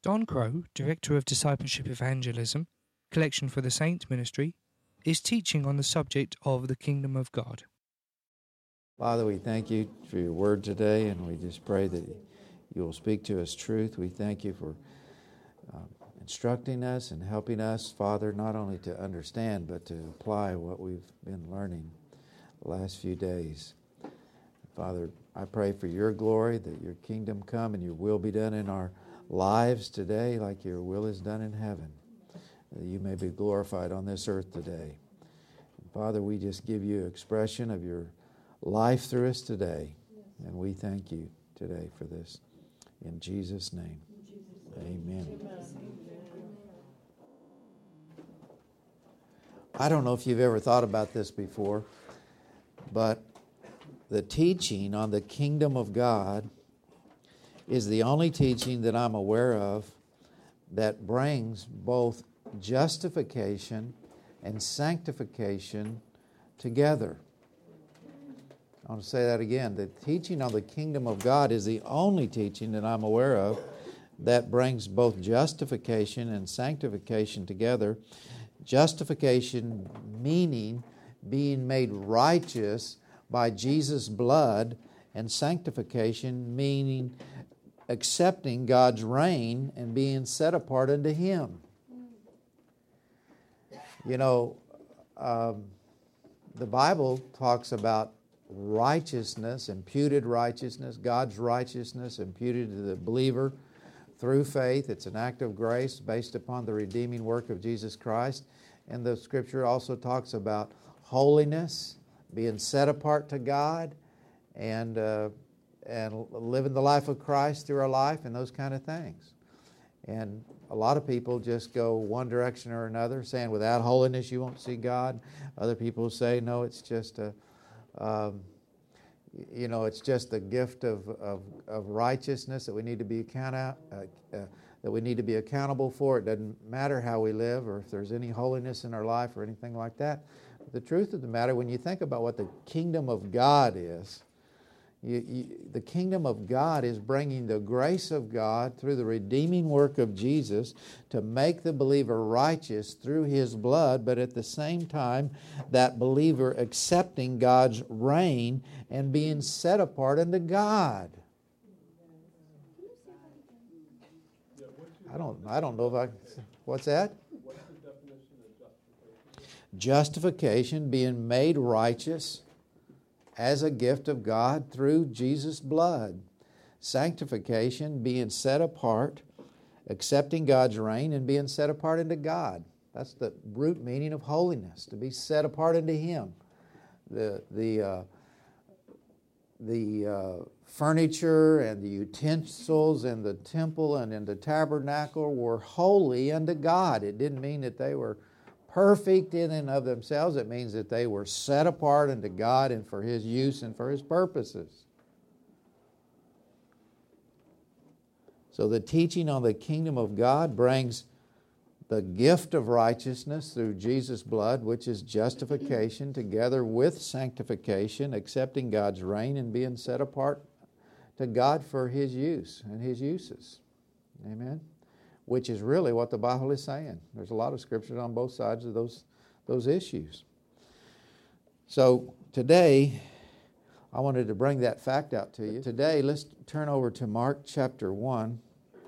Don Crow, Director of Discipleship Evangelism, Collection for the Saints Ministry, is teaching on the subject of the Kingdom of God. Father, we thank you for your word today, and we just pray that you will speak to us truth. We thank you for instructing us and helping us, Father, not only to understand, but to apply what we've been learning the last few days. Father, I pray for your glory, that your kingdom come and your will be done in our lives today like your will is done in heaven, that you may be glorified on this earth today. And Father, we just give you expression of your life through us today, and we thank you today for this. In Jesus' name, amen. I don't know if you've ever thought about this before, but the teaching on the kingdom of God is the only teaching that I'm aware of that brings both justification and sanctification together. I want to say that again. The teaching on the kingdom of God is the only teaching that I'm aware of that brings both justification and sanctification together. Justification meaning being made righteous by Jesus' blood, and sanctification meaning accepting God's reign and being set apart unto Him. You know, the Bible talks about righteousness, imputed righteousness, God's righteousness imputed to the believer through faith. It's an act of grace based upon the redeeming work of Jesus Christ. And the Scripture also talks about holiness, being set apart to God, and living the life of Christ through our life and those kind of things. And a lot of people just go one direction or another, saying without holiness you won't see God. Other people say no, it's just it's just the gift of righteousness that we need to be accountable for. It doesn't matter how we live or if there's any holiness in our life or anything like that. But the truth of the matter, when you think about what the kingdom of God is, the kingdom of God is bringing the grace of God through the redeeming work of Jesus to make the believer righteous through His blood, but at the same time, that believer accepting God's reign and being set apart unto God. I don't know if what's that? What's the definition of justification? Justification, being made righteous as a gift of God through Jesus' blood. Sanctification, being set apart, accepting God's reign and being set apart unto God. That's the root meaning of holiness, to be set apart unto Him. The furniture and the utensils in the temple and in the tabernacle were holy unto God. It didn't mean that they were perfect in and of themselves. It means that they were set apart unto God and for His use and for His purposes. So the teaching on the kingdom of God brings the gift of righteousness through Jesus' blood, which is justification, together with sanctification, accepting God's reign and being set apart to God for His use and His uses. Amen? Which is really what the Bible is saying. There's a lot of scriptures on both sides of those issues. So today, I wanted to bring that fact out to you. Today, let's turn over to Mark chapter 1.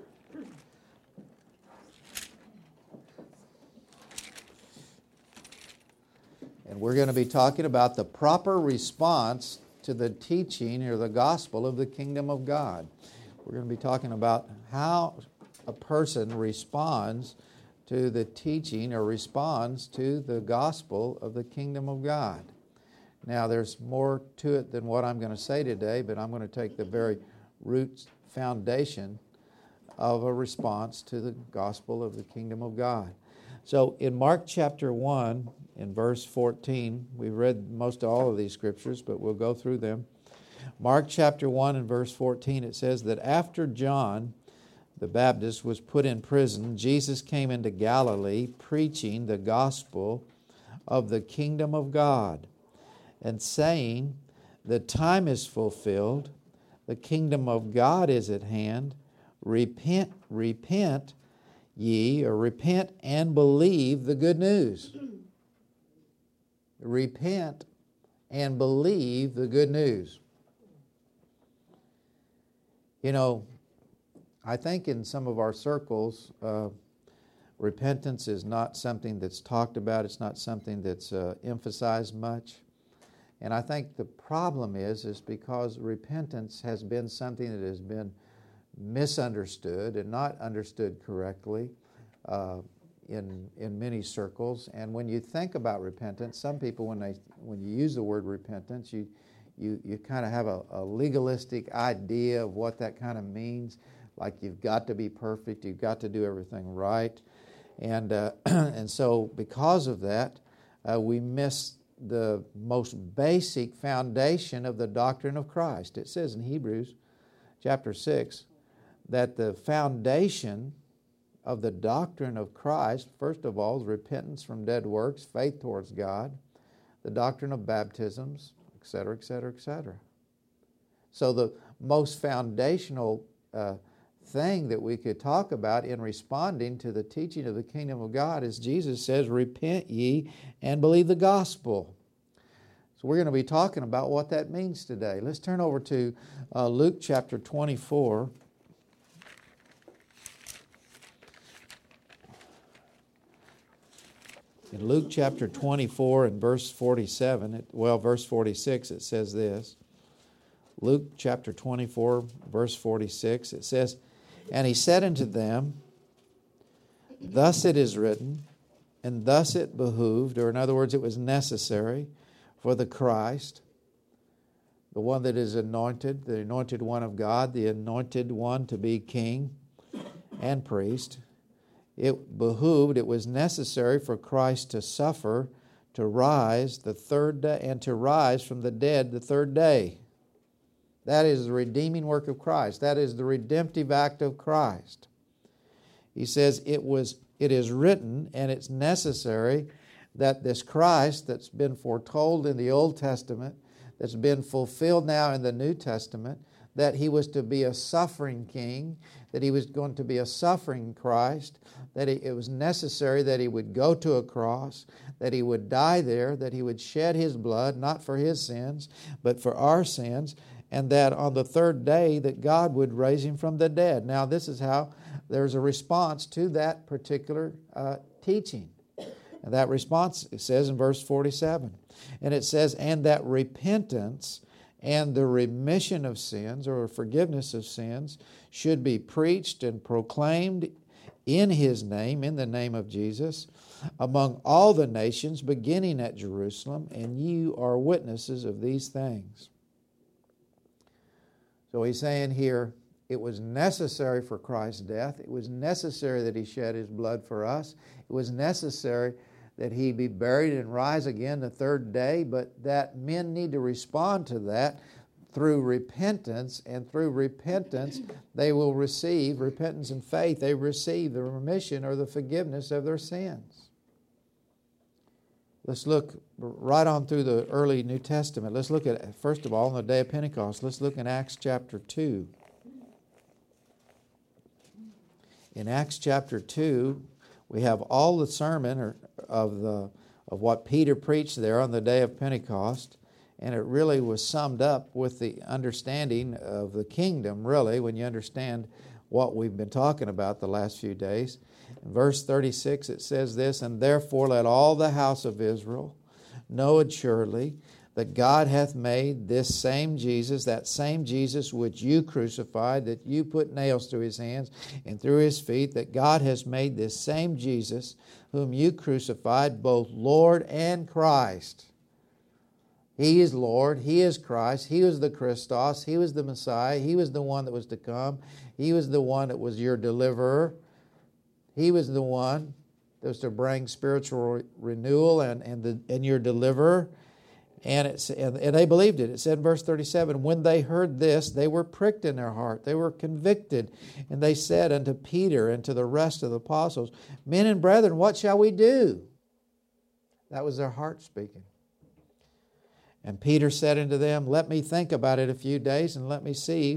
And we're going to be talking about the proper response to the teaching or the gospel of the kingdom of God. We're going to be talking about how a person responds to the teaching or responds to the gospel of the kingdom of God. Now, there's more to it than what I'm going to say today, but I'm going to take the very root foundation of a response to the gospel of the kingdom of God. So in Mark chapter 1, in verse 14, we've read most all of these scriptures, but we'll go through them. Mark chapter 1 and verse 14, it says that after John the Baptist was put in prison, Jesus came into Galilee preaching the gospel of the kingdom of God and saying, the time is fulfilled, the kingdom of God is at hand. repent ye, or repent and believe the good news. Repent and believe the good news. You know, I think in some of our circles, repentance is not something that's talked about. It's not something that's emphasized much. And I think the problem is because repentance has been something that has been misunderstood and not understood correctly in many circles. And when you think about repentance, some people, when you use the word repentance, you kind of have a legalistic idea of what that kind of means. Like you've got to be perfect, you've got to do everything right. And so because of that, we miss the most basic foundation of the doctrine of Christ. It says in Hebrews chapter 6 that the foundation of the doctrine of Christ, first of all, is repentance from dead works, faith towards God, the doctrine of baptisms, etc., etc., etc. So the most foundational thing that we could talk about in responding to the teaching of the kingdom of God is Jesus says, repent ye and believe the gospel. So we're going to be talking about what that means today. Let's turn over to Luke chapter 24. In Luke chapter 24 and verse 47, verse 46, it says this. Luke chapter 24, verse 46, it says, and he said unto them, thus it is written, and thus it behooved, or in other words, it was necessary for the Christ, the one that is anointed, the anointed one of God, the anointed one to be king and priest. It behooved, it was necessary for Christ to suffer, to rise the third day, and to rise from the dead the third day. That is the redeeming work of Christ. That is the redemptive act of Christ. He says it is written, and it's necessary that this Christ that's been foretold in the Old Testament, that's been fulfilled now in the New Testament, that he was to be a suffering king, that he was going to be a suffering Christ, that it was necessary that he would go to a cross, that he would die there, that he would shed his blood, not for his sins, but for our sins, and that on the third day that God would raise him from the dead. Now this is how there's a response to that particular teaching. And that response, it says in verse 47, and it says, and that repentance and the remission of sins, or forgiveness of sins, should be preached and proclaimed in his name, in the name of Jesus, among all the nations, beginning at Jerusalem, and you are witnesses of these things. So he's saying here, it was necessary for Christ's death. It was necessary that he shed his blood for us. It was necessary that he be buried and rise again the third day, but that men need to respond to that through repentance, and through repentance they will receive, repentance and faith, they receive the remission or the forgiveness of their sins. Let's look right on through the early New Testament. Let's look at, first of all, on the day of Pentecost, let's look in Acts chapter 2. In Acts chapter 2, we have all the sermon of what Peter preached there on the day of Pentecost, and it really was summed up with the understanding of the kingdom, really, when you understand what we've been talking about the last few days. In verse 36 it says this, and therefore let all the house of Israel know assuredly that God hath made this same Jesus, that same Jesus which you crucified, that you put nails through his hands and through his feet, that God has made this same Jesus whom you crucified, both Lord and Christ. He is Lord, he is Christ, he was the Christos, he was the Messiah, he was the one that was to come, he was the one that was your deliverer, he was the one that was to bring spiritual renewal and your deliverer. And they believed it. It said in verse 37, when they heard this, they were pricked in their heart. They were convicted. And they said unto Peter and to the rest of the apostles, men and brethren, what shall we do? That was their heart speaking. And Peter said unto them, let me think about it a few days, and let me see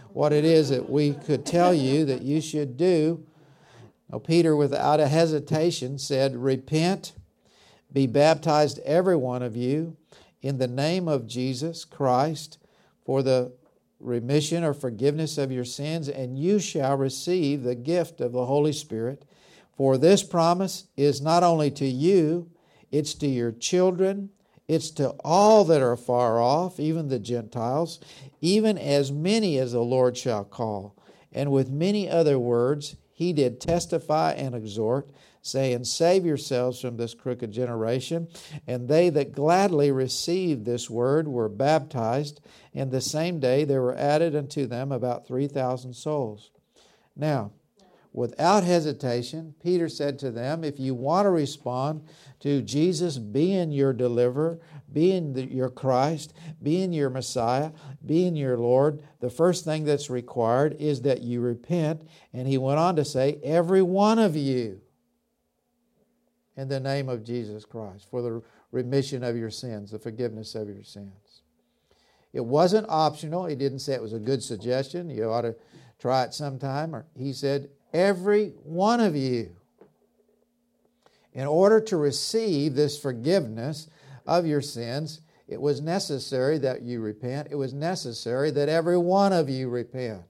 what it is that we could tell you that you should do. Now, Peter, without a hesitation, said, "Repent, be baptized, every one of you, in the name of Jesus Christ, for the remission or forgiveness of your sins, and you shall receive the gift of the Holy Spirit. For this promise is not only to you, it's to your children, it's to all that are far off, even the Gentiles, even as many as the Lord shall call." And with many other words he did testify and exhort, saying, "Save yourselves from this crooked generation." And they that gladly received this word were baptized, and the same day there were added unto them about 3,000 souls. Now, without hesitation, Peter said to them, if you want to respond to Jesus being your deliverer, being your Christ, being your Messiah, being your Lord, the first thing that's required is that you repent. And he went on to say, every one of you, in the name of Jesus Christ, for the remission of your sins, the forgiveness of your sins. It wasn't optional. He didn't say it was a good suggestion. You ought to try it sometime. He said, every one of you. In order to receive this forgiveness of your sins, it was necessary that you repent. It was necessary that every one of you repent.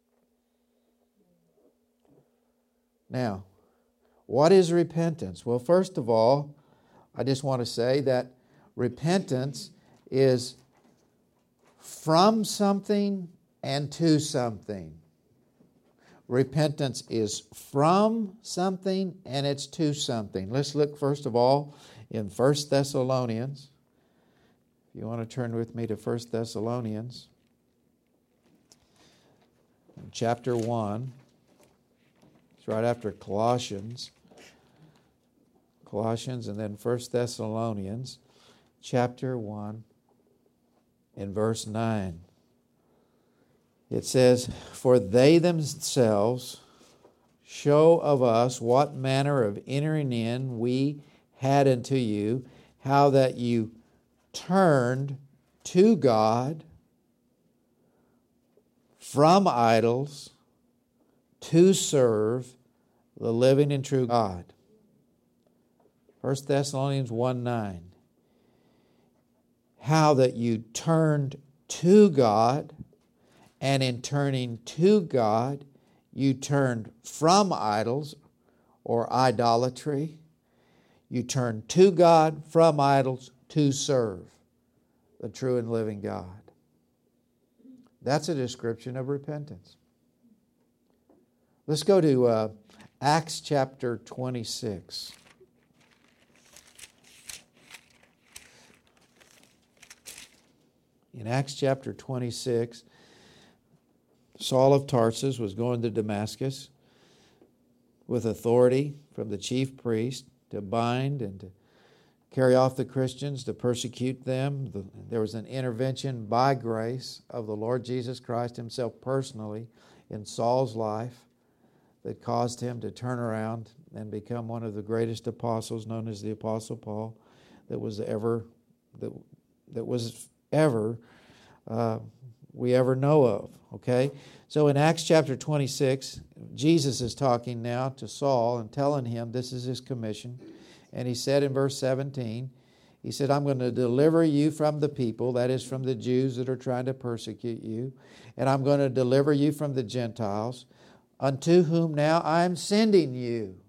Now, what is repentance? Well, first of all, I just want to say that repentance is from something and to something. Repentance is from something and it's to something. Let's look first of all in 1 Thessalonians. If you want to turn with me to 1 Thessalonians, chapter 1. It's right after Colossians. Colossians and then 1 Thessalonians, chapter 1, in verse 9. It says, "For they themselves show of us what manner of entering in we had unto you, how that you turned to God from idols to serve the living and true God." 1 Thessalonians 1:9. How that you turned to God, and in turning to God, you turned from idols or idolatry. You turned to God from idols to serve the true and living God. That's a description of repentance. Let's go to Acts chapter 26. In Acts chapter 26, Saul of Tarsus was going to Damascus with authority from the chief priest to bind and to carry off the Christians, to persecute them. There was an intervention by grace of the Lord Jesus Christ himself personally in Saul's life that caused him to turn around and become one of the greatest apostles, known as the Apostle Paul, we ever know of. Okay? So in Acts chapter 26, Jesus is talking now to Saul and telling him this is his commission. And he said in verse 17, he said, "I'm going to deliver you from the people," that is from the Jews that are trying to persecute you, "and I'm going to deliver you from the Gentiles, unto whom now I am sending you.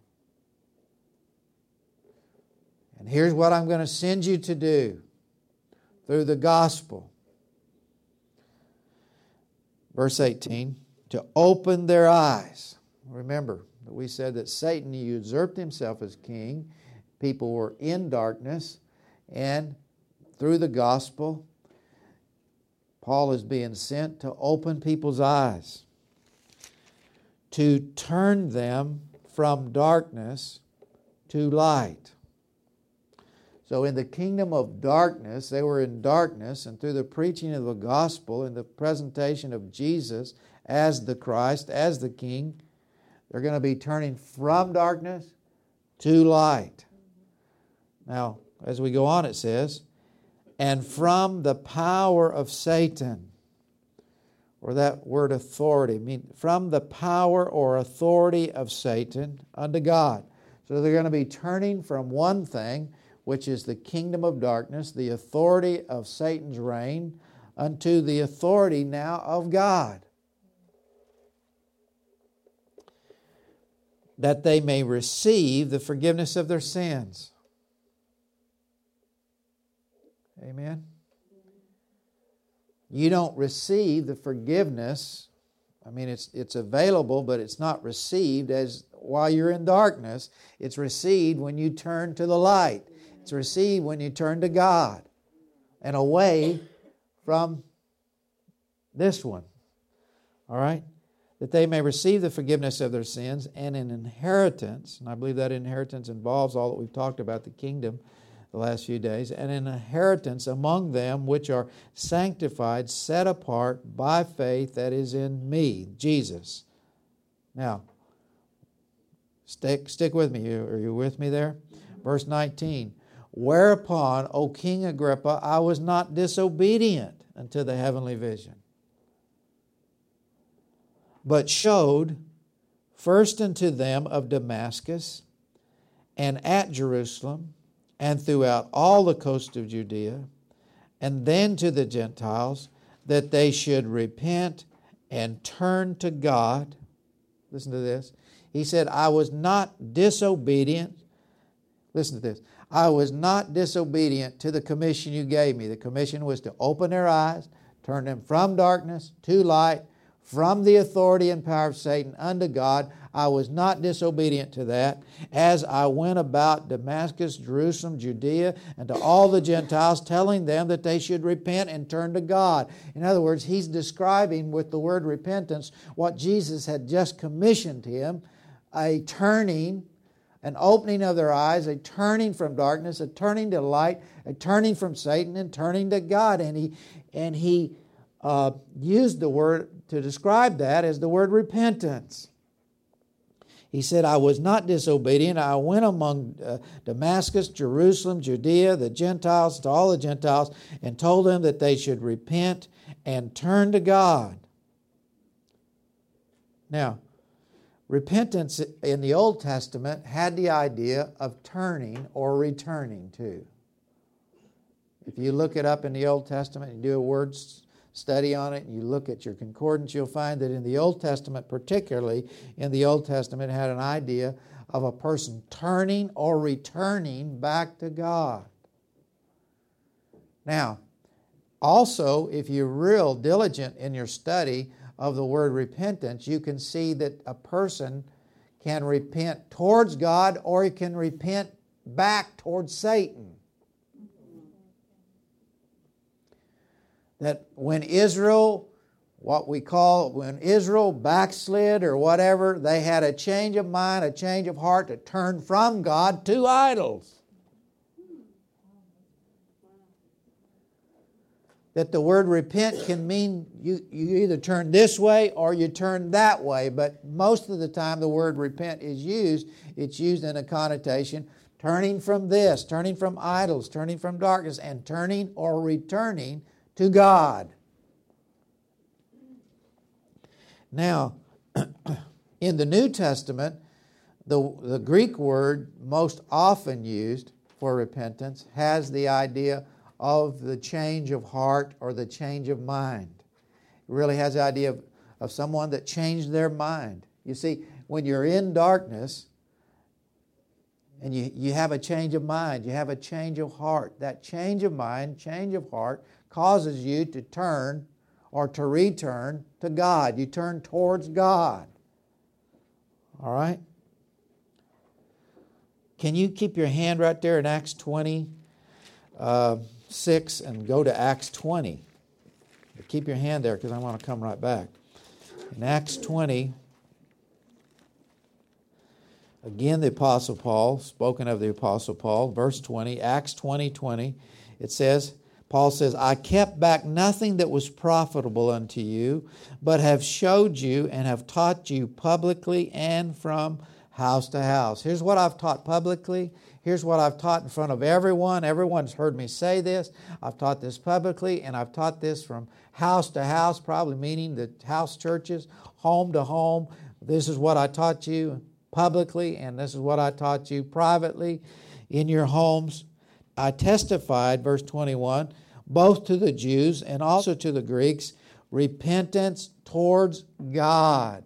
And here's what I'm going to send you to do through the gospel." Verse 18, "to open their eyes." Remember that we said that Satan usurped himself as king. People were in darkness, and through the gospel, Paul is being sent to open people's eyes, to turn them from darkness to light. So in the kingdom of darkness, they were in darkness, and through the preaching of the gospel and the presentation of Jesus as the Christ, as the King, they're going to be turning from darkness to light. Now, as we go on, it says, "and from the power of Satan." or that word authority, from the power or authority of Satan unto God. So they're going to be turning from one thing, which is the kingdom of darkness, the authority of Satan's reign, unto the authority now of God, that they may receive the forgiveness of their sins. Amen? You don't receive the forgiveness. It's available, but it's not received as while you're in darkness. It's received when you turn to the light. It's received when you turn to God and away from this one. All right? That they may receive the forgiveness of their sins and an inheritance, and I believe that inheritance involves all that we've talked about, the kingdom, the last few days, and an inheritance among them which are sanctified, set apart by faith that is in me, Jesus. Now, stick with me. Are you with me there? Verse 19. Whereupon, O King Agrippa, I was not disobedient unto the heavenly vision, but showed first unto them of Damascus, and at Jerusalem, and throughout all the coast of Judea, and then to the Gentiles, that they should repent and turn to God. Listen to this. He said, I was not disobedient. Listen to this. I was not disobedient to the commission you gave me. The commission was to open their eyes, turn them from darkness to light, from the authority and power of Satan unto God. I was not disobedient to that, as I went about Damascus, Jerusalem, Judea, and to all the Gentiles, telling them that they should repent and turn to God. In other words, he's describing with the word repentance what Jesus had just commissioned him, a turning, an opening of their eyes, a turning from darkness, a turning to light, a turning from Satan, and turning to God. And he used the word to describe that as the word repentance. He said, I was not disobedient. I went among Damascus, Jerusalem, Judea, the Gentiles, to all the Gentiles, and told them that they should repent and turn to God. Now, repentance in the Old Testament had the idea of turning or returning to. If you look it up in the Old Testament and do a word study on it, and you look at your concordance, you'll find that in the Old Testament, particularly in the Old Testament, it had an idea of a person turning or returning back to God. Now, also, if you're real diligent in your study of the word repentance, you can see that a person can repent towards God or he can repent back towards Satan. That when Israel backslid or whatever, they had a change of mind, a change of heart to turn from God to idols. That the word repent can mean you either turn this way or you turn that way, but most of the time the word repent is used, it's used in a connotation turning from this, turning from idols, turning from darkness, and turning or returning to God. Now, in the New Testament, the Greek word most often used for repentance has the idea of the change of heart or the change of mind. It really has the idea of someone that changed their mind. You see, when you're in darkness and you have a change of mind, you have a change of heart. That change of mind, change of heart, causes you to turn or to return to God. You turn towards God. All right? Can you keep your hand right there in Acts 26 and go to Acts 20? Keep your hand there because I want to come right back. In Acts 20, again the Apostle Paul, spoken of the Apostle Paul, verse 20, Acts 20:20, it says, Paul says, I kept back nothing that was profitable unto you, but have showed you and have taught you publicly and from house to house. Here's what I've taught publicly. Here's what I've taught in front of everyone. Everyone's heard me say this. I've taught this publicly, and I've taught this from house to house, probably meaning the house churches, home to home. This is what I taught you publicly, and this is what I taught you privately in your homes. I testified, verse 21, both to the Jews and also to the Greeks, repentance towards God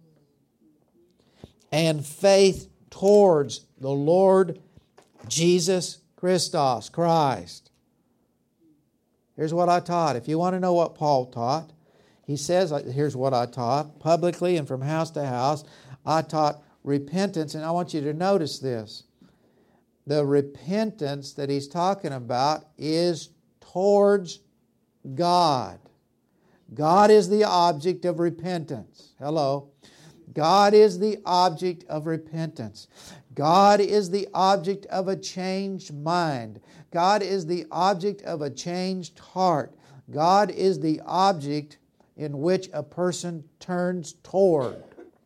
and faith towards the Lord Jesus Christ. Here's what I taught. If you want to know what Paul taught, he says, here's what I taught publicly and from house to house. I taught repentance, and I want you to notice this. The repentance that he's talking about is towards God. God is the object of repentance. Hello. God is the object of repentance. God is the object of a changed mind. God is the object of a changed heart. God is the object in which a person turns toward.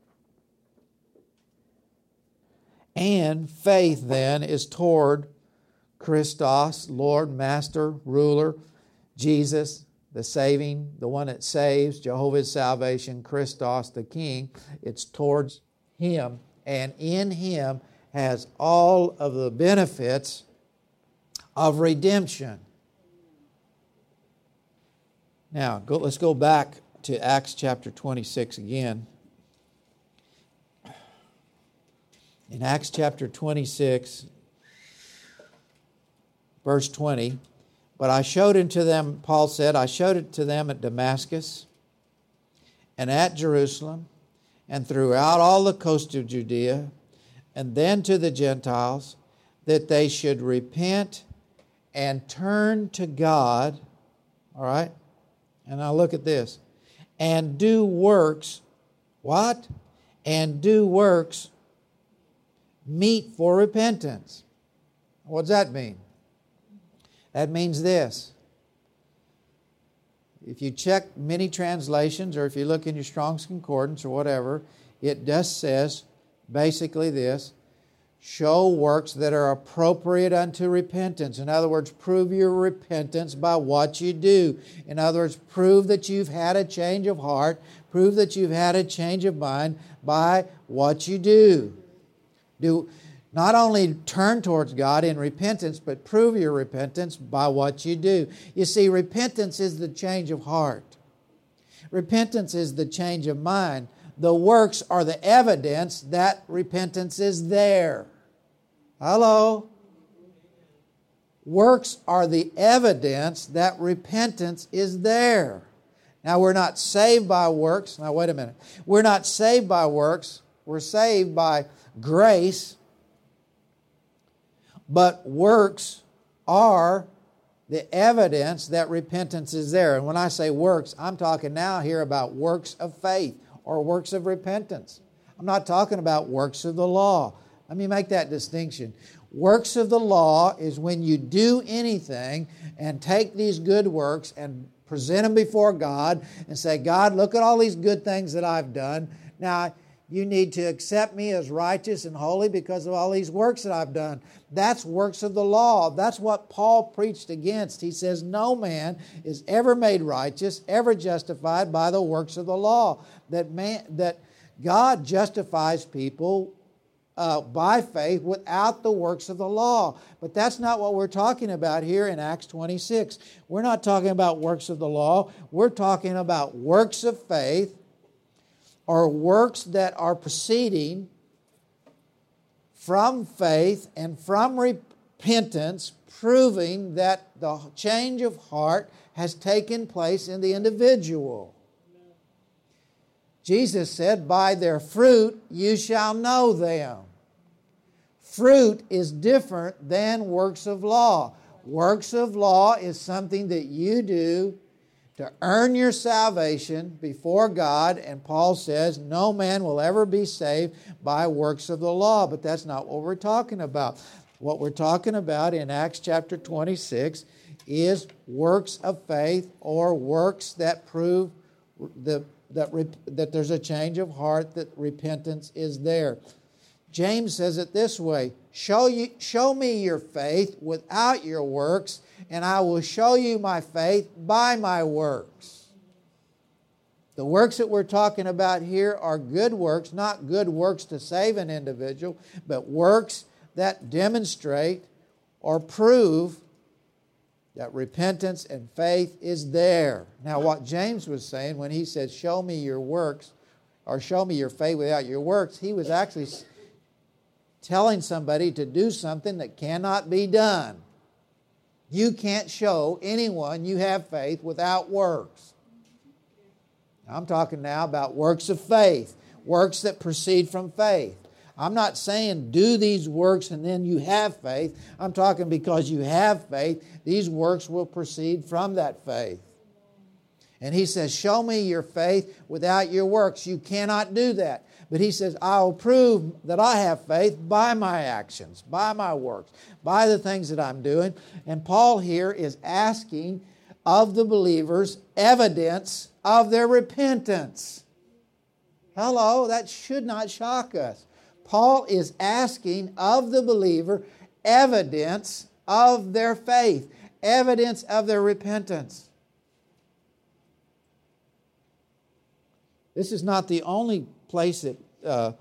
And faith then is toward Christos, Lord, Master, Ruler, Jesus, the saving, the one that saves, Jehovah's salvation, Christos, the King. It's towards Him, and in Him has all of the benefits of redemption. Now, let's go back to Acts chapter 26 again. In Acts chapter 26, verse 20, but I showed it to them, Paul said, I showed it to them at Damascus and at Jerusalem and throughout all the coast of Judea and then to the Gentiles, that they should repent and turn to God. All right? And now look at this. And do works, what? And do works meet for repentance. What does that mean? That means this. If you check many translations, or if you look in your Strong's Concordance or whatever, it just says basically this: show works that are appropriate unto repentance. In other words, prove your repentance by what you do. In other words, prove that you've had a change of heart. Prove that you've had a change of mind by what you do. Do not only turn towards God in repentance, but prove your repentance by what you do. You see, repentance is the change of heart. Repentance is the change of mind. The works are the evidence that repentance is there. Hello? Works are the evidence that repentance is there. Now, we're not saved by works. Now, wait a minute. We're not saved by works. We're saved by grace. But works are the evidence that repentance is there. And when I say works, I'm talking now here about works of faith or works of repentance. I'm not talking about works of the law. Let me make that distinction. Works of the law is when you do anything and take these good works and present them before God and say, God, look at all these good things that I've done. Now, you need to accept me as righteous and holy because of all these works that I've done. That's works of the law. That's what Paul preached against. He says no man is ever made righteous, ever justified by the works of the law. That God justifies people by faith without the works of the law. But that's not what we're talking about here in Acts 26. We're not talking about works of the law. We're talking about works of faith, or works that are proceeding from faith and from repentance, proving that the change of heart has taken place in the individual. Jesus said, by their fruit you shall know them. Fruit is different than works of law. Works of law is something that you do to earn your salvation before God, and Paul says no man will ever be saved by works of the law, but that's not what we're talking about. What we're talking about in Acts chapter 26 is works of faith, or works that prove that there's a change of heart, that repentance is there. James says it this way, show me your faith without your works, and I will show you my faith by my works. The works that we're talking about here are good works, not good works to save an individual, but works that demonstrate or prove that repentance and faith is there. Now, what James was saying when he said, show me your works, or show me your faith without your works, he was actually telling somebody to do something that cannot be done. You can't show anyone you have faith without works. I'm talking now about works of faith, works that proceed from faith. I'm not saying do these works and then you have faith. I'm talking because you have faith, these works will proceed from that faith. And he says, show me your faith without your works. You cannot do that. But he says, I'll prove that I have faith by my actions, by my works, by the things that I'm doing. And Paul here is asking of the believers evidence of their repentance. Hello, that should not shock us. Paul is asking of the believer evidence of their faith, evidence of their repentance. This is not the only place that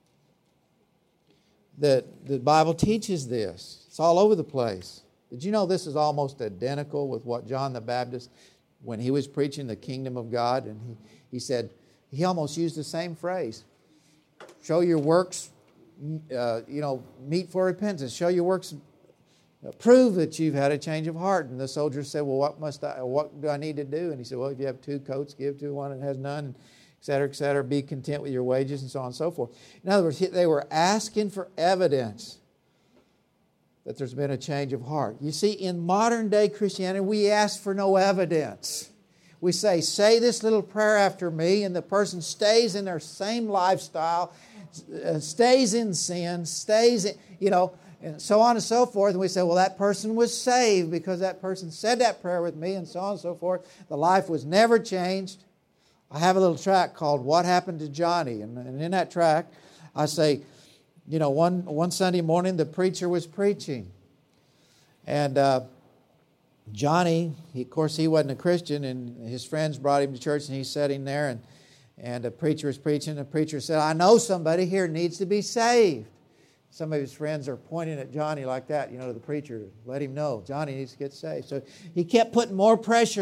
the Bible teaches this. It's all over the place. Did you know this is almost identical with what John the Baptist, when he was preaching the kingdom of God, and he said, he almost used the same phrase. Show your works, meet for repentance. Show your works, prove that you've had a change of heart. And the soldiers said, well, what do I need to do? And he said, well, if you have 2 coats, give to one that has none, et cetera, be content with your wages, and so on and so forth. In other words, they were asking for evidence that there's been a change of heart. You see, in modern day Christianity, we ask for no evidence. We say this little prayer after me, and the person stays in their same lifestyle, stays in sin, and so on and so forth. And we say, well, that person was saved because that person said that prayer with me, and so on and so forth. The life was never changed. I have a little tract called What Happened to Johnny? And in that tract, I say, one Sunday morning the preacher was preaching. And Johnny, of course, he wasn't a Christian, and his friends brought him to church, and he's sitting there, and the preacher was preaching. The preacher said, I know somebody here needs to be saved. Some of his friends are pointing at Johnny like that, to the preacher. Let him know Johnny needs to get saved. So he kept putting more pressure.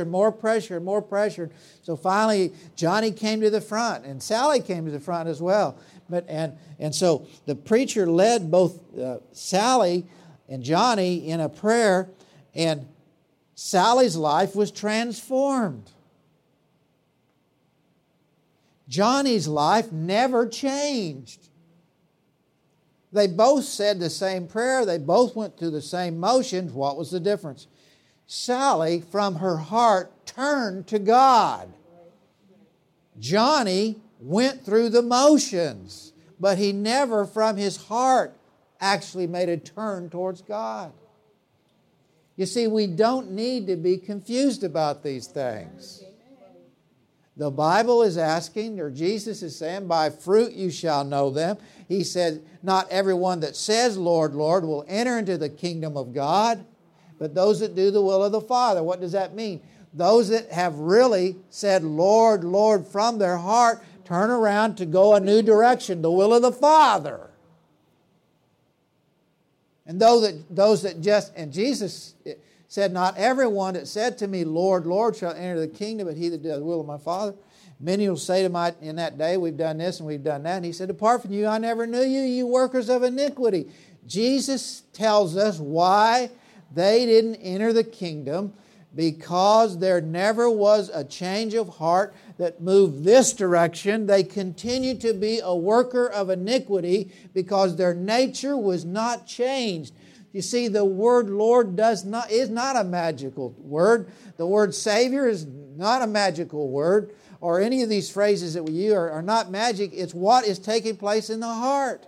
So finally, Johnny came to the front, and Sally came to the front as well. And so the preacher led both Sally and Johnny in a prayer, and Sally's life was transformed. Johnny's life never changed. They both said the same prayer. They both went through the same motions. What was the difference? Sally, from her heart, turned to God. Johnny went through the motions, but he never, from his heart, actually made a turn towards God. You see, we don't need to be confused about these things. The Bible is asking, or Jesus is saying, by fruit you shall know them. He said, not everyone that says, Lord, Lord, will enter into the kingdom of God, but those that do the will of the Father. What does that mean? Those that have really said, Lord, Lord, from their heart, turn around to go a new direction, the will of the Father. And and Jesus said, not everyone that said to me, Lord, Lord, shall enter the kingdom, but he that does the will of my Father. Many will say in that day, we've done this and we've done that. And he said, depart from you, I never knew you, you workers of iniquity. Jesus tells us why they didn't enter the kingdom, because there never was a change of heart that moved this direction. They continued to be a worker of iniquity because their nature was not changed. You see, the word Lord is not a magical word. The word Savior is not a magical word, or any of these phrases that we use are not magic. It's what is taking place in the heart.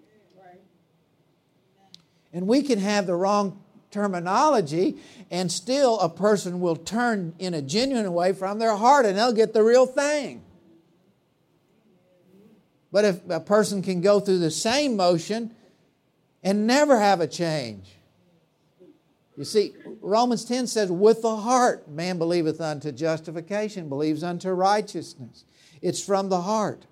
And we can have the wrong terminology, and still a person will turn in a genuine way from their heart, and they'll get the real thing. But if a person can go through the same motion and never have a change. You see, Romans 10 says, with the heart man believeth unto justification, believes unto righteousness. It's from the heart.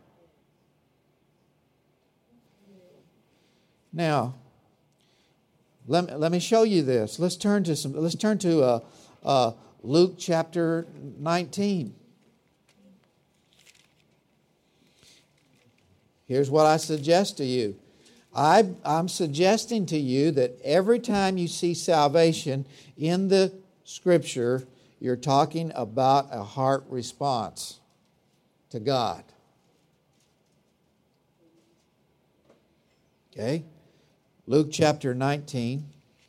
Now, let me show you this. Let's turn to Luke chapter 19. Here's what I suggest to you. I'm suggesting to you that every time you see salvation in the Scripture, you're talking about a heart response to God. Okay? Luke chapter 19,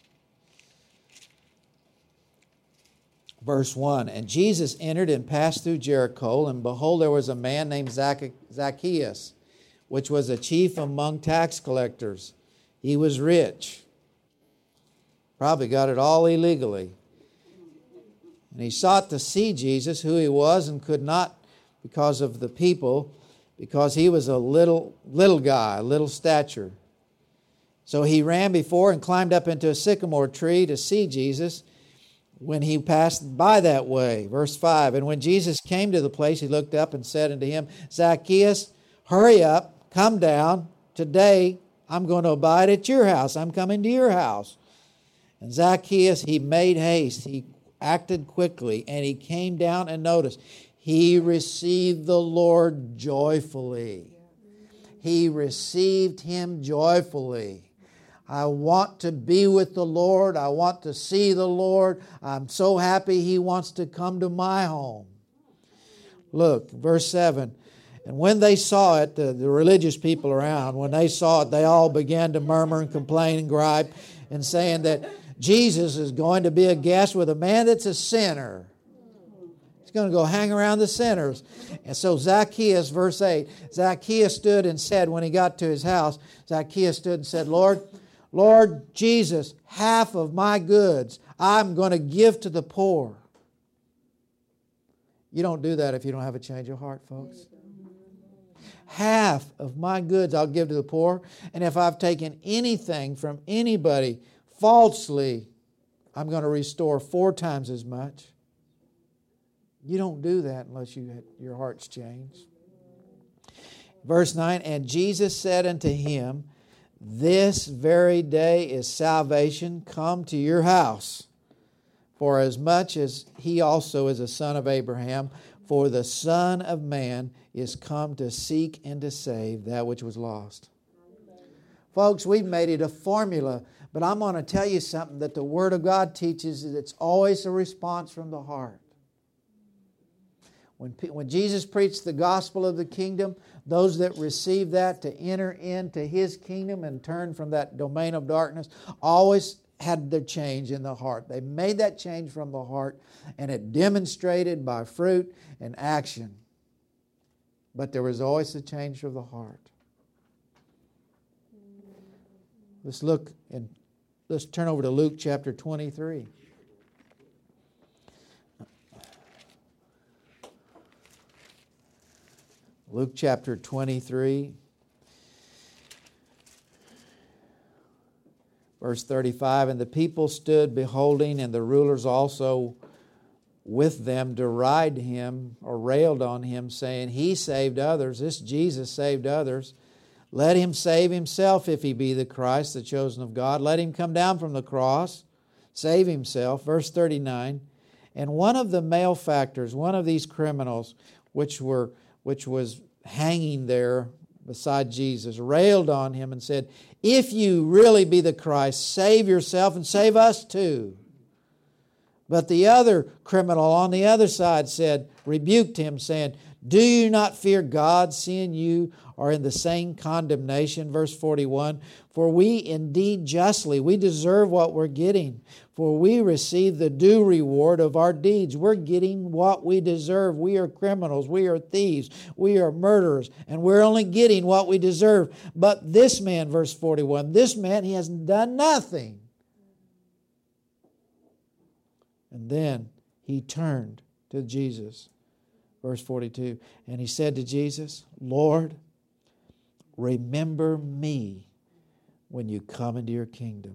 verse 1. And Jesus entered and passed through Jericho, and behold, there was a man named Zacchaeus, which was a chief among tax collectors. He was rich. Probably got it all illegally. And he sought to see Jesus, who he was, and could not because of the people, because he was a little guy, little stature. So he ran before and climbed up into a sycamore tree to see Jesus when he passed by that way. Verse 5, and when Jesus came to the place, he looked up and said unto him, Zacchaeus, hurry up, come down. Today I'm going to abide at your house. I'm coming to your house. And Zacchaeus, he made haste. He acted quickly, and he came down, and notice, he received the Lord joyfully. He received him joyfully. I want to be with the Lord. I want to see the Lord. I'm so happy he wants to come to my home. Look, verse 7. And when they saw it, the religious people around, when they saw it, they all began to murmur and complain and gripe and saying that Jesus is going to be a guest with a man that's a sinner. He's going to go hang around the sinners. And so Zacchaeus, verse 8, Zacchaeus stood and said, when he got to his house, Zacchaeus stood and said, Lord Jesus, half of my goods I'm going to give to the poor. You don't do that if you don't have a change of heart, folks. Half of my goods I'll give to the poor. And if I've taken anything from anybody falsely, I'm going to restore 4 times as much. You don't do that unless your heart's changed. Verse 9, and Jesus said unto him, this very day is salvation come to your house. For as much as he also is a son of Abraham, for the Son of Man is come to seek and to save that which was lost. Folks, we've made it a formula, but I'm going to tell you something that the Word of God teaches that it's always a response from the heart. When Jesus preached the gospel of the kingdom, those that received that to enter into His kingdom and turn from that domain of darkness always had their change in the heart. They made that change from the heart, and it demonstrated by fruit and action. But there was always a change of the heart. Let's turn over to Luke chapter 23. Luke chapter 23, verse 35, and the people stood beholding, and the rulers also with them derided him or railed on him, saying, he saved others, this Jesus saved others. Let him save himself if he be the Christ, the chosen of God. Let him come down from the cross, save himself. Verse 39, and one of the malefactors, one of these criminals, which was hanging there beside Jesus, railed on him and said, if you really be the Christ, save yourself and save us too. But the other criminal on the other side rebuked him, saying, do you not fear God, seeing you are in the same condemnation? Verse 41, for we indeed justly, we deserve what we're getting, for we receive the due reward of our deeds. We're getting what we deserve. We are criminals, we are thieves, we are murderers, and we're only getting what we deserve. But this man, verse 41, this man, he has done nothing. And then he turned to Jesus. Verse 42, and he said to Jesus, Lord, remember me when you come into your kingdom.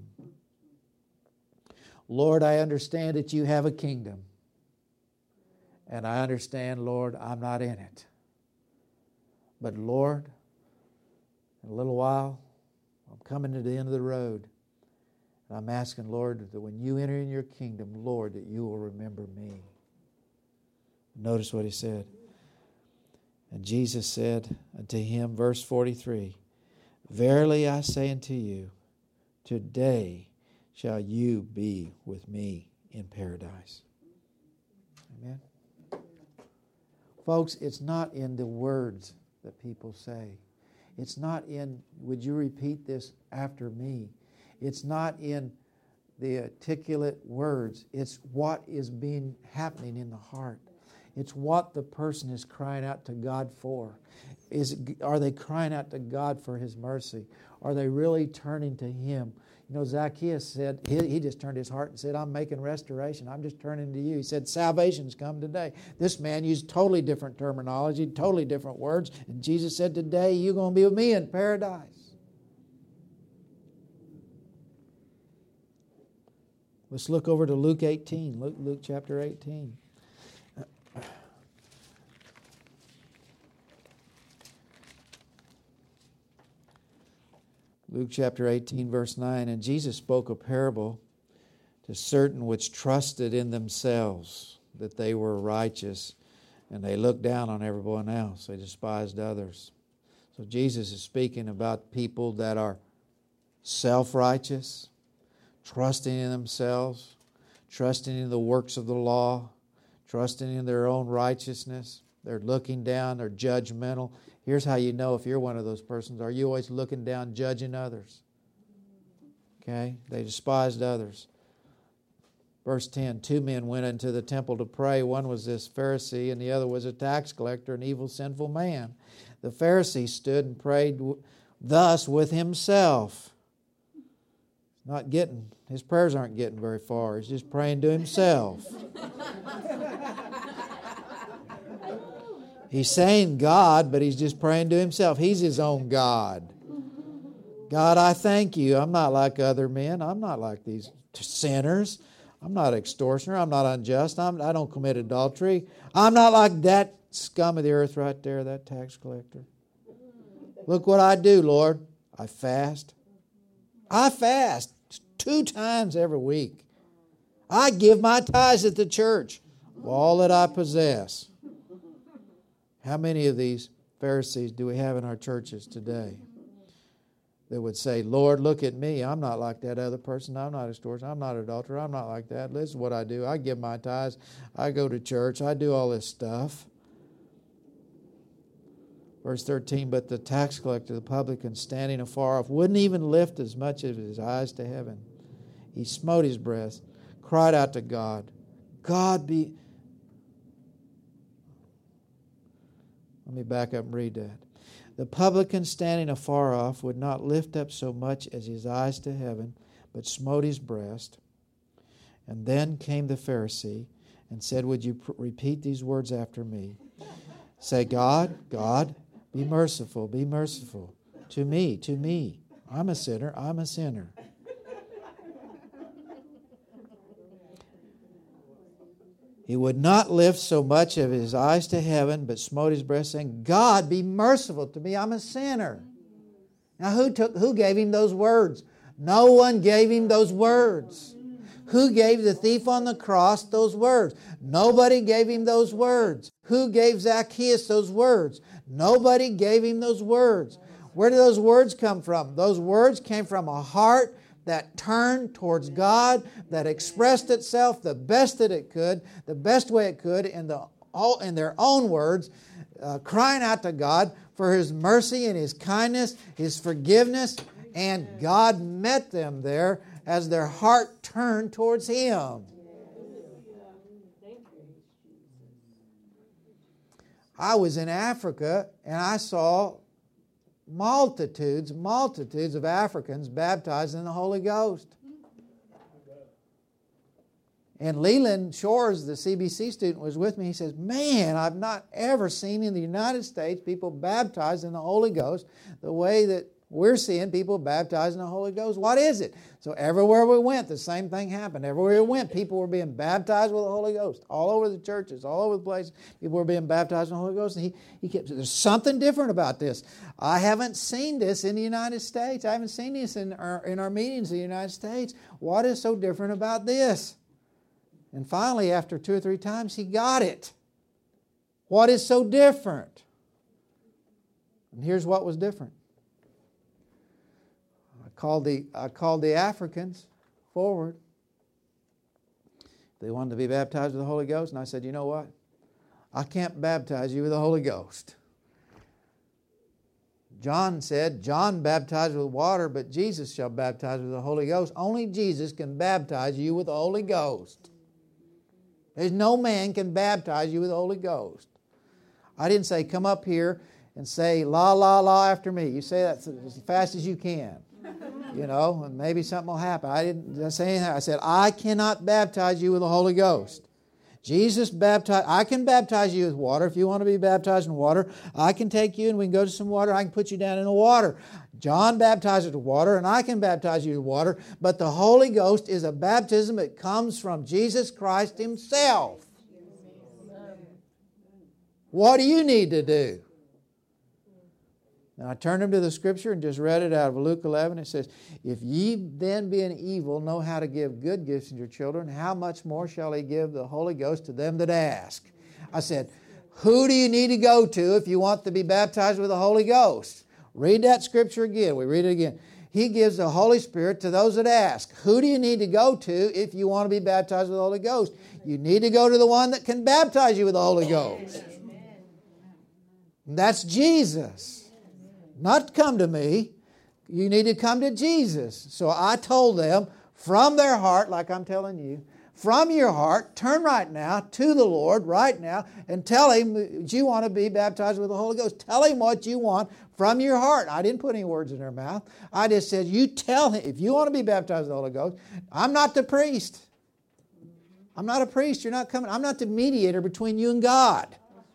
Lord, I understand that you have a kingdom. And I understand, Lord, I'm not in it. But Lord, in a little while, I'm coming to the end of the road. And I'm asking, Lord, that when you enter in your kingdom, Lord, that you will remember me. Notice what he said. And Jesus said unto him, verse 43, Verily I say unto you, today shall you be with me in paradise. Amen. Folks, it's not in the words that people say. It's not in, would you repeat this after me? It's not in the articulate words. It's what is happening in the heart. It's what the person is crying out to God for. Are they crying out to God for His mercy? Are they really turning to Him? You know, Zacchaeus said, he just turned his heart and said, I'm making restoration. I'm just turning to you. He said, salvation's come today. This man used totally different terminology, totally different words. And Jesus said, today you're going to be with me in paradise. Let's look over to Luke 18. Luke chapter 18. Luke chapter 18, verse 9, And Jesus spoke a parable to certain which trusted in themselves that they were righteous, and they looked down on everyone else. They despised others. So Jesus is speaking about people that are self-righteous, trusting in themselves, trusting in the works of the law, trusting in their own righteousness. They're looking down, they're judgmental. Here's how you know if you're one of those persons. Are you always looking down, judging others? Okay? They despised others. Verse 10, 2 men went into the temple to pray. One was this Pharisee, and the other was a tax collector, an evil, sinful man. The Pharisee stood and prayed thus with himself. His prayers aren't getting very far. He's just praying to himself. He's saying God, but he's just praying to himself. He's his own God. God, I thank you. I'm not like other men. I'm not like these sinners. I'm not extortioner. I'm not unjust. I don't commit adultery. I'm not like that scum of the earth right there, that tax collector. Look what I do, Lord. I fast. I fast 2 times every week. I give my tithes at the church, all that I possess. How many of these Pharisees do we have in our churches today that would say, Lord, look at me. I'm not like that other person. I'm not extortion. I'm not an adulterer. I'm not like that. This is what I do. I give my tithes. I go to church. I do all this stuff. Verse 13, but the tax collector, the publican, standing afar off, wouldn't even lift as much as his eyes to heaven. He smote his breast, cried out to God, Let me back up and read that. The publican standing afar off would not lift up so much as his eyes to heaven, but smote his breast. And then came the Pharisee and said, would you repeat these words after me? Say, God, be merciful to me. I'm a sinner. He would not lift so much of his eyes to heaven, but smote his breast, saying, God, be merciful to me. I'm a sinner. Now, who gave him those words? No one gave him those words. Who gave the thief on the cross those words? Nobody gave him those words. Who gave Zacchaeus those words? Nobody gave him those words. Where did those words come from? Those words came from a heart that turned towards God, that expressed itself the best that it could, the best way it could in their own words, crying out to God for His mercy and His kindness, His forgiveness, and God met them there as their heart turned towards Him. I was in Africa and I saw multitudes of Africans baptized in the Holy Ghost. And Leland Shores, the CBC student, was with me. He says, man, I've not ever seen in the United States people baptized in the Holy Ghost the way that we're seeing people baptized in the Holy Ghost. What is it? So everywhere we went, the same thing happened. Everywhere we went, people were being baptized with the Holy Ghost. All over the churches, all over the place, people were being baptized in the Holy Ghost. And he kept saying, there's something different about this. I haven't seen this in the United States. I haven't seen this in our meetings in the United States. What is so different about this? And finally, after 2 or 3 times, he got it. What is so different? And here's what was different. I called the Africans forward. They wanted to be baptized with the Holy Ghost, and I said, you know what? I can't baptize you with the Holy Ghost. John said, John baptized with water, but Jesus shall baptize with the Holy Ghost. Only Jesus can baptize you with the Holy Ghost. There's no man can baptize you with the Holy Ghost. I didn't say, come up here and say, la, la, la after me. You say that as fast as you can. And maybe something will happen. I didn't say anything. I said, I cannot baptize you with the Holy Ghost. Jesus baptized. I can baptize you with water. If you want to be baptized in water, I can take you and we can go to some water. I can put you down in the water. John baptized with water, and I can baptize you with water. But the Holy Ghost is a baptism that comes from Jesus Christ Himself. What do you need to do? Now I turned him to the Scripture and just read it out of Luke 11. It says, if ye then being evil know how to give good gifts to your children, how much more shall He give the Holy Ghost to them that ask? I said, who do you need to go to if you want to be baptized with the Holy Ghost? Read that Scripture again. We read it again. He gives the Holy Spirit to those that ask. Who do you need to go to if you want to be baptized with the Holy Ghost? You need to go to the one that can baptize you with the Holy Ghost. And that's Jesus. Not come to me. You need to come to Jesus. So I told them from their heart, like I'm telling you, from your heart, turn right now to the Lord right now and tell Him that you want to be baptized with the Holy Ghost. Tell Him what you want from your heart. I didn't put any words in their mouth. I just said, you tell Him, if you want to be baptized with the Holy Ghost, I'm not the priest. I'm not a priest. You're not coming. I'm not the mediator between you and God.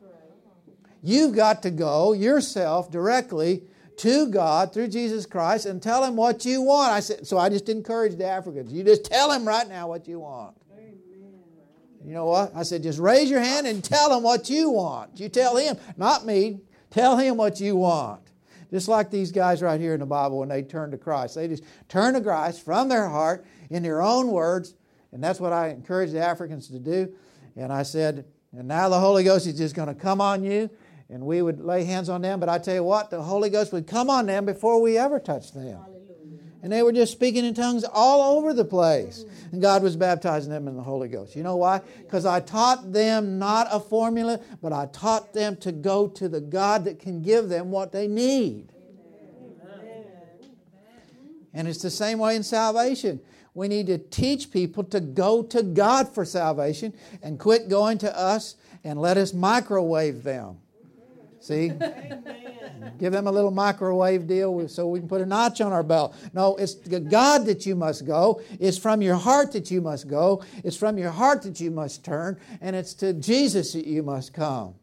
You've got to go yourself directly to God through Jesus Christ and tell Him what you want. I said, so I just encouraged the Africans. You just tell Him right now what you want. Amen. You know what? I said, just raise your hand and tell Him what you want. You tell Him, not me. Tell Him what you want. Just like these guys right here in the Bible when they turn to Christ. They just turn to Christ from their heart in their own words. And that's what I encourage the Africans to do. And I said, and now the Holy Ghost is just going to come on you. And we would lay hands on them. But I tell you what, the Holy Ghost would come on them before we ever touched them. Hallelujah. And they were just speaking in tongues all over the place. And God was baptizing them in the Holy Ghost. You know why? Because I taught them not a formula, but I taught them to go to the God that can give them what they need. Amen. And it's the same way in salvation. We need to teach people to go to God for salvation and quit going to us and let us microwave them. See? Amen. Give them a little microwave deal so we can put a notch on our belt. No, it's to God that you must go. It's from your heart that you must go. It's from your heart that you must turn. And it's to Jesus that you must come.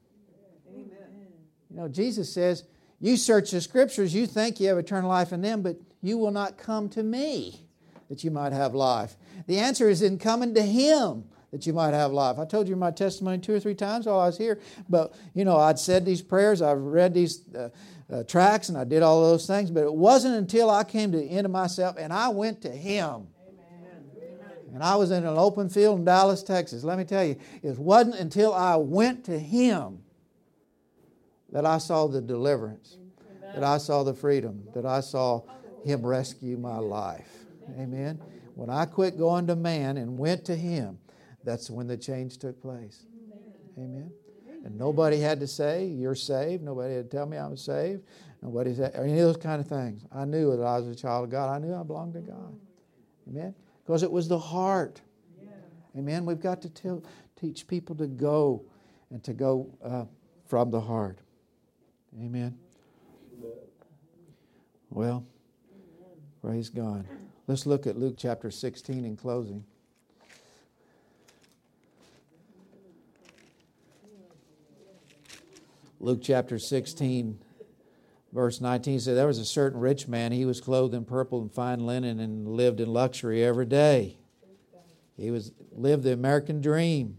Amen. Jesus says, you search the Scriptures, you think you have eternal life in them, but you will not come to me that you might have life. The answer is in coming to Him that you might have life. I told you my testimony 2 or 3 times while I was here. But, I'd said these prayers, I've read these tracts, and I did all those things. But it wasn't until I came to the end of myself and I went to Him. Amen. And I was in an open field in Dallas, Texas. Let me tell you, it wasn't until I went to Him that I saw the deliverance, that I saw the freedom, that I saw Him rescue my life. Amen. When I quit going to man and went to Him, that's when the change took place. Amen. And nobody had to say, you're saved. Nobody had to tell me I was saved. Nobody said any of those kind of things. I knew that I was a child of God. I knew I belonged to God. Amen. Because it was the heart. Amen. We've got to teach people to go and to go from the heart. Amen. Well, praise God. Let's look at Luke chapter 16 in closing. Luke chapter 16, verse 19 said, there was a certain rich man. He was clothed in purple and fine linen and lived in luxury every day. He lived the American dream.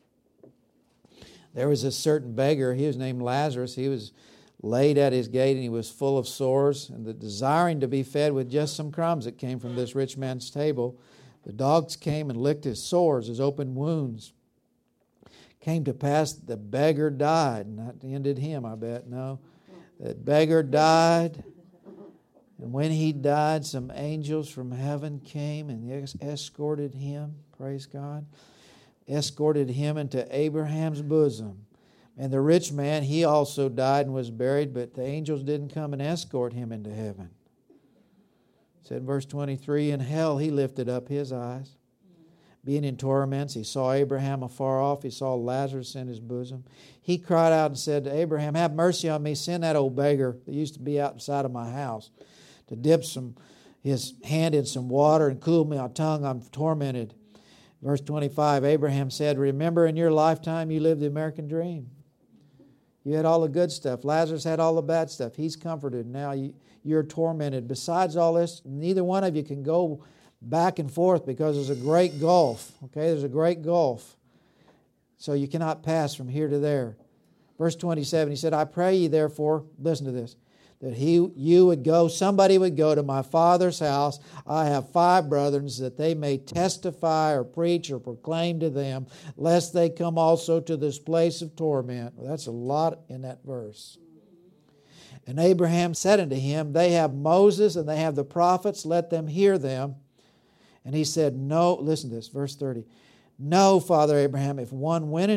There was a certain beggar. He was named Lazarus. He was laid at his gate, and he was full of sores, and desiring to be fed with just some crumbs that came from this rich man's table. The dogs came and licked his sores, his open wounds. Came to pass the beggar died. Not ended him, I bet. No. The beggar died. And when he died, some angels from heaven came and escorted him, praise God, escorted him into Abraham's bosom. And the rich man, he also died and was buried, but the angels didn't come and escort him into heaven. It said in verse 23, in hell he lifted up his eyes. Being in torments, he saw Abraham afar off. He saw Lazarus in his bosom. He cried out and said to Abraham, have mercy on me. Send that old beggar that used to be outside of my house to dip his hand in some water and cool my tongue. I'm tormented. Verse 25, Abraham said, remember in your lifetime you lived the American dream. You had all the good stuff. Lazarus had all the bad stuff. He's comforted. Now you're tormented. Besides all this, neither one of you can go back and forth because there's a great gulf. Okay, there's a great gulf. So you cannot pass from here to there. Verse 27, he said, I pray you therefore, listen to this, that somebody would go to my father's house. I have 5 brethren, that they may testify or preach or proclaim to them, lest they come also to this place of torment. Well, that's a lot in that verse. And Abraham said unto him, they have Moses and they have the prophets, let them hear them. And he said, no, listen to this, verse 30. No, Father Abraham, if one went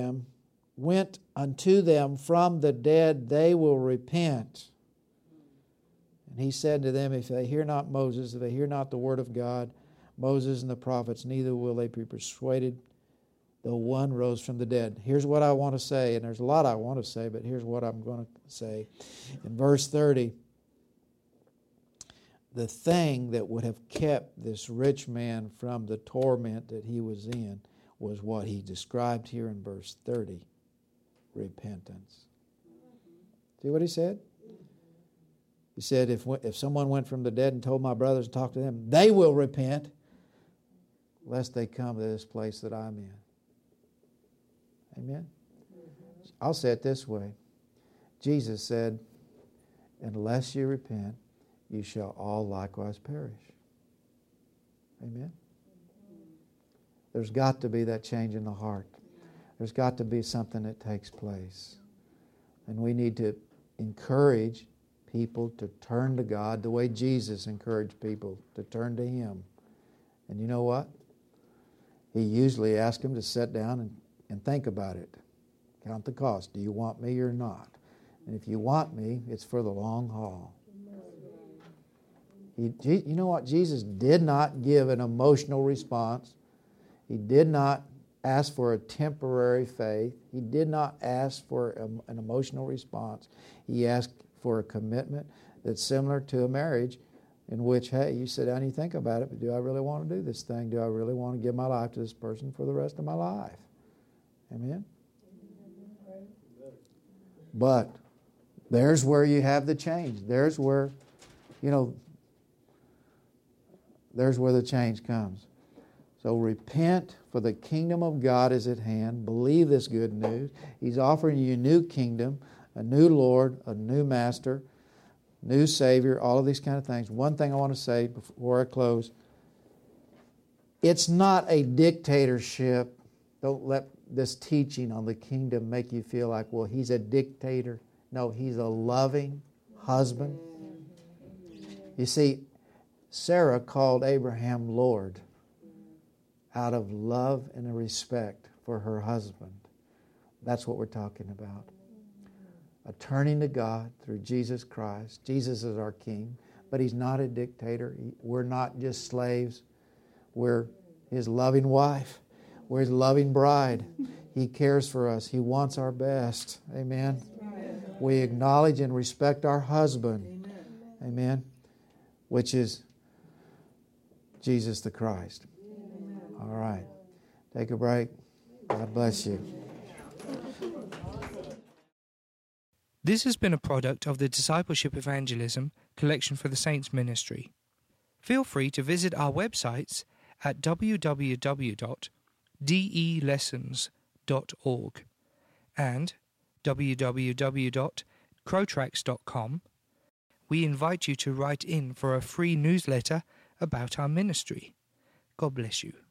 unto them from the dead, they will repent. And he said to them, if they hear not Moses, if they hear not the word of God, Moses and the prophets, neither will they be persuaded, though one rose from the dead. Here's what I want to say, and there's a lot I want to say, but here's what I'm going to say. In verse 30, the thing that would have kept this rich man from the torment that he was in was what he described here in verse 30, repentance. See what he said? He said, if someone went from the dead and told my brothers to talk to them, they will repent, lest they come to this place that I'm in. Amen? I'll say it this way. Jesus said, unless you repent, you shall all likewise perish. Amen? There's got to be that change in the heart. There's got to be something that takes place. And we need to encourage people to turn to God the way Jesus encouraged people to turn to Him. And you know what? He usually asked them to sit down and think about it. Count the cost. Do you want me or not? And if you want me, it's for the long haul. You know what? Jesus did not give an emotional response. He did not ask for a temporary faith. He did not ask for an emotional response. He asked for a commitment that's similar to a marriage in which, hey, you sit down and you think about it, but do I really want to do this thing? Do I really want to give my life to this person for the rest of my life? Amen? But there's where you have the change. There's where, there's where the change comes. So repent, for the kingdom of God is at hand. Believe this good news. He's offering you a new kingdom, a new Lord, a new Master, new Savior, all of these kind of things. One thing I want to say before I close. It's not a dictatorship. Don't let this teaching on the kingdom make you feel like, well, he's a dictator. No, he's a loving husband. You see, Sarah called Abraham Lord out of love and respect for her husband. That's what we're talking about. A turning to God through Jesus Christ. Jesus is our King, but He's not a dictator. We're not just slaves. We're His loving wife. We're His loving bride. He cares for us. He wants our best. Amen. We acknowledge and respect our husband. Amen. Which is Jesus the Christ. All right. Take a break. God bless you. This has been a product of the Discipleship Evangelism Collection for the Saints Ministry. Feel free to visit our websites at www.delessons.org and www.crowtracks.com. We invite you to write in for a free newsletter about our ministry. God bless you.